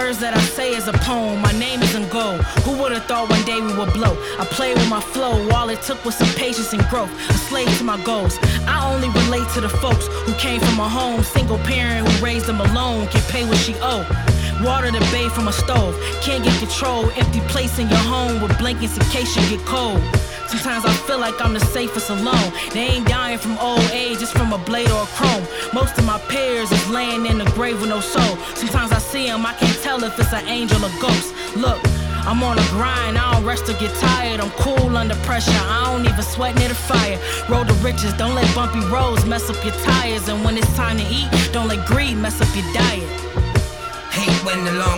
words that I say is a poem. My name isn't gold. Who would've thought one day we would blow? I play with my flow. All it took was some patience and growth. A slave to my goals. I only relate to the folks who came from a home. Single parent who raised them alone. Can pay what she owe. Water to bathe from a stove. Can't get control. Empty place in your home with blankets in case you get cold. Sometimes I feel like I'm the safest alone. They ain't dying from old age, just from a blade or a chrome. Most of my peers is laying in the grave with no soul. Sometimes I see them, I can't tell if it's an angel or ghost. Look, I'm on a grind, I don't rest or get tired. I'm cool under pressure, I don't even sweat near the fire. Road to riches, don't let bumpy roads mess up your tires. And when it's time to eat, don't let greed mess up your diet. Hate when the long